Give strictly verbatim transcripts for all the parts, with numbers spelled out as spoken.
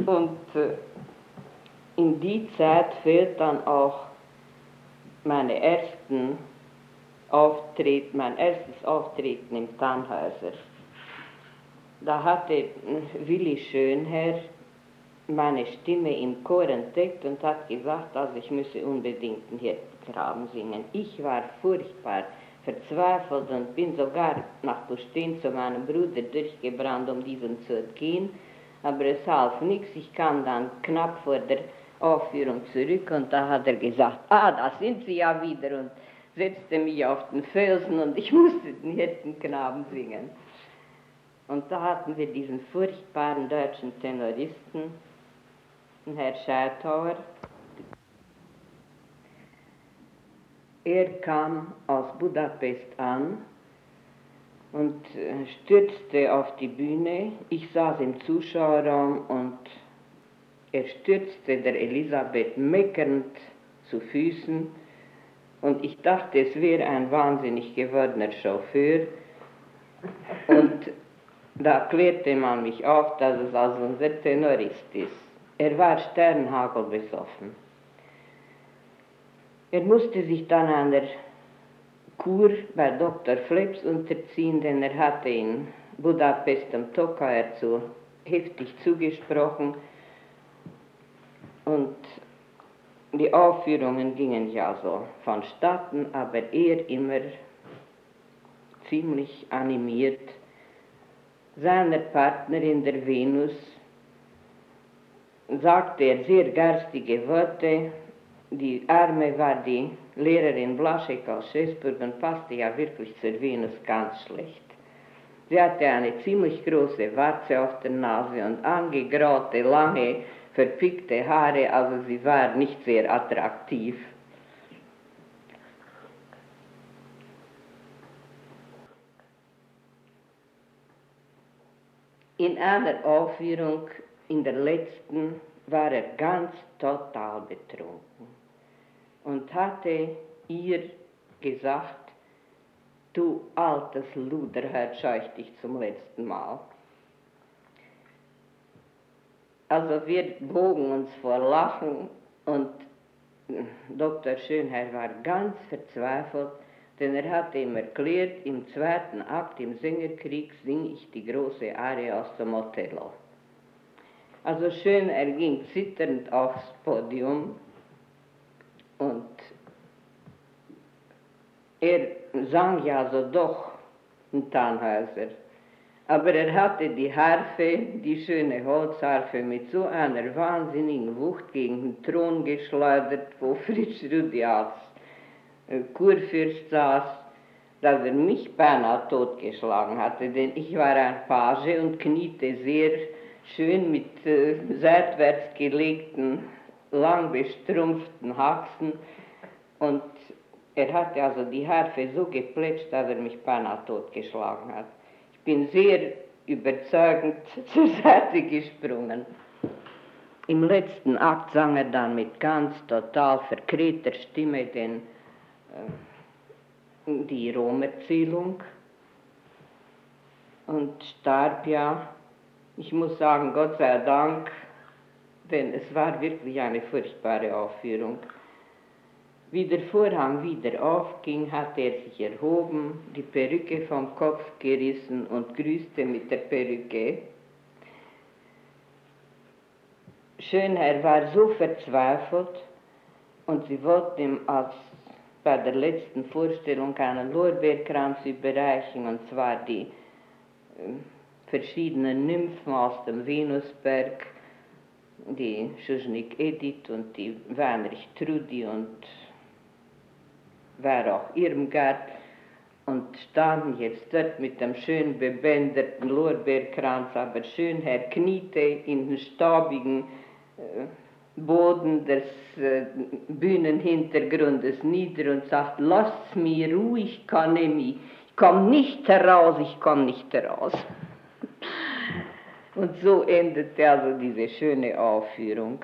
Und äh, in die Zeit fehlt dann auch meine ersten Auftreten, mein erstes Auftreten im Tannhäuser. Da hatte Willi Schönherr meine Stimme im Chor entdeckt und hat gesagt, also ich müsse unbedingt einen Hirtengraben singen. Ich war furchtbar verzweifelt und bin sogar nach Bustin zu meinem Bruder durchgebrannt, um diesen zu entgehen, aber es half nichts. Ich kam dann knapp vor der Aufführung zurück und da hat er gesagt, ah, da sind Sie ja wieder, und setzte mich auf den Felsen und ich musste den Hirtenknaben singen. Und da hatten wir diesen furchtbaren deutschen Tenoristen, den Herr Scheitauer. Er kam aus Budapest an und stürzte auf die Bühne. Ich saß im Zuschauerraum und er stürzte der Elisabeth meckernd zu Füßen und ich dachte, es wäre ein wahnsinnig gewordener Chauffeur. Und da klärte man mich auf, dass es also unser Tenorist ist. Er war sternhagelbesoffen. Er musste sich dann einer Kur bei Doktor Fleps unterziehen, denn er hatte in Budapest am Tokayer zu heftig zugesprochen und die Aufführungen gingen ja so vonstatten, aber er immer ziemlich animiert. Seiner Partnerin, der Venus, sagte er sehr garstige Worte. Die Arme war die Lehrerin Blaschek aus Schäßburg und passte ja wirklich zur Venus ganz schlecht. Sie hatte eine ziemlich große Warze auf der Nase und angegraute, lange, verpickte Haare, also sie war nicht sehr attraktiv. In einer Aufführung, in der letzten, war er ganz total betrunken und hatte ihr gesagt, du altes Luder, hört scheuch dich zum letzten Mal. Also wir bogen uns vor Lachen und Doktor Schönherr war ganz verzweifelt, denn er hatte ihm erklärt, im zweiten Akt im Sängerkrieg singe ich die große Arie aus dem Othello. Also schön, er ging zitternd aufs Podium und er sang ja so doch ein Tannhäuser, aber er hatte die Harfe, die schöne Holzharfe, mit so einer wahnsinnigen Wucht gegen den Thron geschleudert, wo Fritz Rudi als Kurfürst saß, dass er mich beinahe totgeschlagen hatte, denn ich war ein Page und kniete sehr schön mit äh, seitwärts gelegten, lang bestrumpften Haxen, und er hatte also die Harfe so geplätscht, dass er mich beinahe totgeschlagen hat. Ich bin sehr überzeugend zur Seite gesprungen. Im letzten Akt sang er dann mit ganz total verkrähter Stimme den, äh, die Romerzählung und starb ja. Ich muss sagen, Gott sei Dank, denn es war wirklich eine furchtbare Aufführung. Wie der Vorhang wieder aufging, hatte er sich erhoben, die Perücke vom Kopf gerissen und grüßte mit der Perücke. Schönherr war so verzweifelt und sie wollten ihm als bei der letzten Vorstellung einen Lorbeerkranz überreichen, und zwar die äh, verschiedenen Nymphen aus dem Venusberg, die Schuschnigg Edith und die Weinrich Trudi und war auch Irmgard, und standen jetzt dort mit dem schön bebänderten Lorbeerkranz, aber Schönherr kniete in den staubigen äh, Boden des äh, Bühnenhintergrundes nieder und sagt, lasst's mir ruhig, kann ich mich, ich komm nicht heraus, ich komm nicht heraus. Und so endete also diese schöne Aufführung.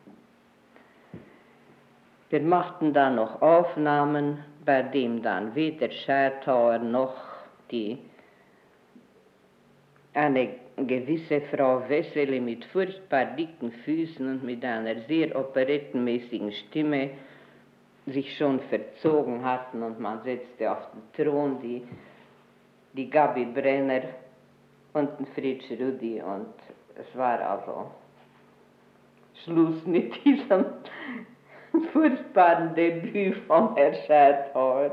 Wir machten dann noch Aufnahmen, bei dem dann weder Scheitauer noch die, eine gewisse Frau Wessely mit furchtbar dicken Füßen und mit einer sehr operettenmäßigen Stimme sich schon verzogen hatten und man setzte auf den Thron die, die Gabi Brenner und den Fritsch Rudi und es war also Schluss mit diesem furchtbaren Debüt von Herrn Schädhauer.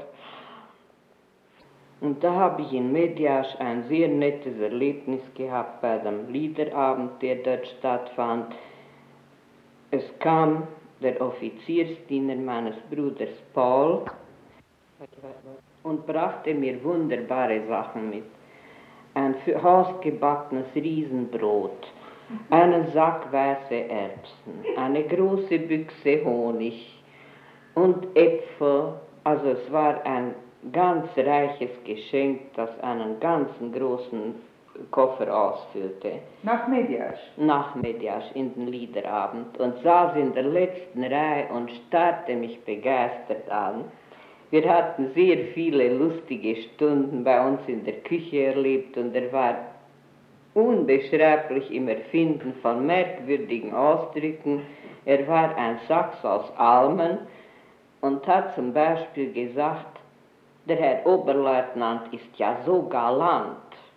Und da habe ich in Mediasch ein sehr nettes Erlebnis gehabt bei dem Liederabend, der dort stattfand. Es kam der Offiziersdiener meines Bruders Paul und brachte mir wunderbare Sachen mit. Ein für hausgebackenes Riesenbrot, einen Sack weiße Erbsen, eine große Büchse Honig und Äpfel. Also es war ein ganz reiches Geschenk, das einen ganzen großen Koffer ausfüllte. Nach Mediasch? Nach Mediasch, in den Liederabend. Und saß in der letzten Reihe und starrte mich begeistert an. Wir hatten sehr viele lustige Stunden bei uns in der Küche erlebt und er war unbeschreiblich im Erfinden von merkwürdigen Ausdrücken. Er war ein Sachs aus Almen und hat zum Beispiel gesagt, der Herr Oberleutnant ist ja so galant.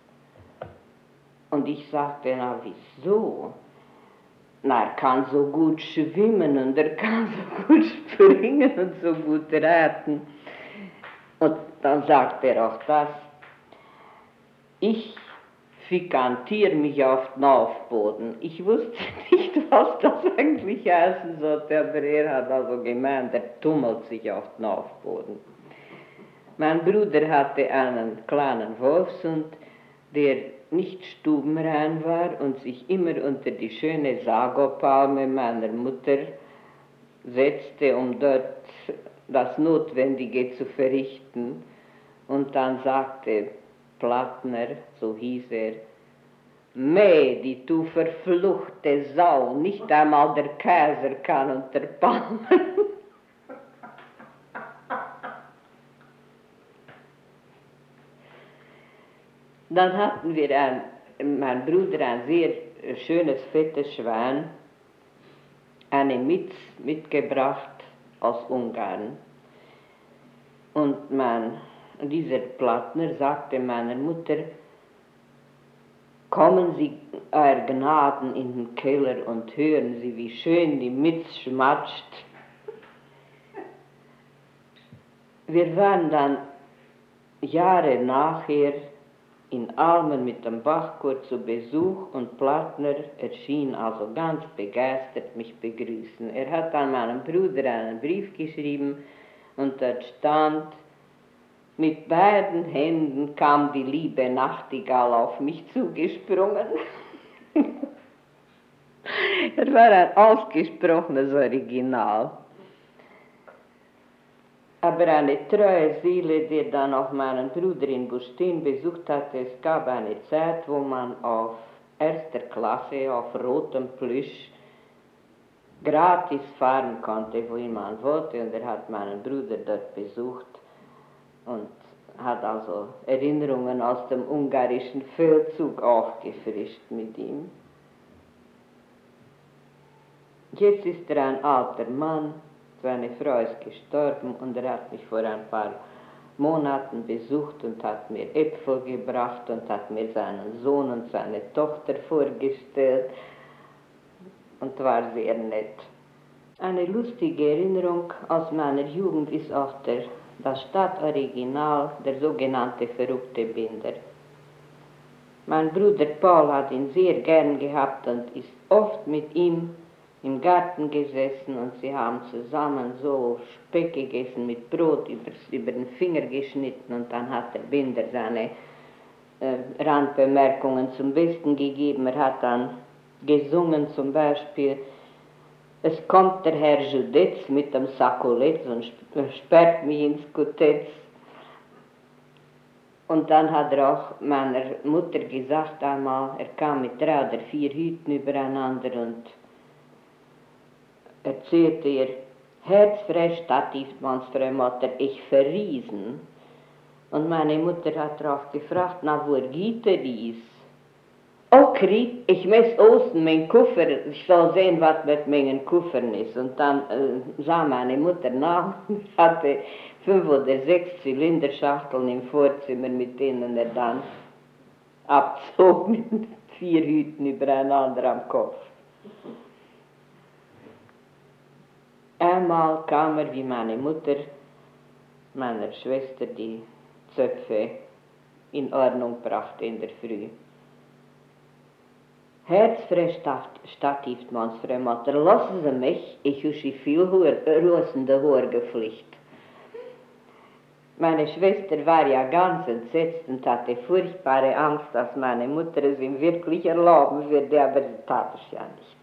Und ich sagte, na wieso? Na, er kann so gut schwimmen und er kann so gut springen und so gut reiten. Und dann sagt er auch das, ich fikantiere mich auf den Aufboden. Ich wusste nicht, was das eigentlich heißen sollte, aber er hat also gemeint, er tummelt sich auf den Aufboden. Mein Bruder hatte einen kleinen Wolfshund, der nicht stubenrein war und sich immer unter die schöne Sagopalme meiner Mutter setzte, um dort das Notwendige zu verrichten. Und dann sagte Plattner, so hieß er, Meh, die du verfluchte Sau, nicht einmal der Kaiser kann unter Palmen. Dann hatten wir, ein, mein Bruder, ein sehr schönes, fettes Schwein, eine Mitz mitgebracht aus Ungarn. Und mein, dieser Plattner sagte meiner Mutter, kommen Sie, Euer Gnaden, in den Keller und hören Sie, wie schön die Mitz schmatscht. Wir waren dann Jahre nachher in Almen mit dem Bachchor zu Besuch und Plattner erschien also ganz begeistert mich begrüßen. Er hat an meinem Bruder einen Brief geschrieben und dort stand, mit beiden Händen kam die liebe Nachtigall auf mich zugesprungen. Er war ein ausgesprochenes Original. Aber eine treue Seele, die dann auch meinen Bruder in Bustin besucht hatte, es gab eine Zeit, wo man auf erster Klasse, auf rotem Plüsch, gratis fahren konnte, wohin man wollte. Und er hat meinen Bruder dort besucht und hat also Erinnerungen aus dem ungarischen Feldzug aufgefrischt mit ihm. Jetzt ist er ein alter Mann. Seine Frau ist gestorben und er hat mich vor ein paar Monaten besucht und hat mir Äpfel gebracht und hat mir seinen Sohn und seine Tochter vorgestellt und war sehr nett. Eine lustige Erinnerung aus meiner Jugend ist auch der, das Stadtoriginal, der sogenannte verrückte Binder. Mein Bruder Paul hat ihn sehr gern gehabt und ist oft mit ihm im Garten gesessen und sie haben zusammen so Speck gegessen mit Brot über, über den Finger geschnitten und dann hat der Binder seine äh, Randbemerkungen zum Besten gegeben. Er hat dann gesungen zum Beispiel, es kommt der Herr Judetz mit dem Sakolett und sperrt mich ins Kutetz. Und dann hat er auch meiner Mutter gesagt einmal, er kam mit drei oder vier Hüten übereinander und erzählte ihr, Herzfrei Stadtift, Mannsfrau Mutter, ich verriesen. Und meine Mutter hat darauf gefragt, na, wo geht er dies? oh Krieg, ich muss außen meinen Koffer, ich soll sehen, was mit meinen Koffern ist. Und dann äh, sah meine Mutter nach, hatte fünf oder sechs Zylinderschachteln im Vorzimmer, mit denen er dann abzog mit vier Hüten übereinander am Kopf. Einmal kam er, wie meine Mutter, meiner Schwester, die Zöpfe in Ordnung brachte in der Früh. Herzfrei stativt mans Frömatter, lassen Sie mich, ich habe sie viel rosende Haar gepflicht. Meine Schwester war ja ganz entsetzt und hatte furchtbare Angst, dass meine Mutter es ihm wirklich erlauben würde, aber das tat es ja nicht.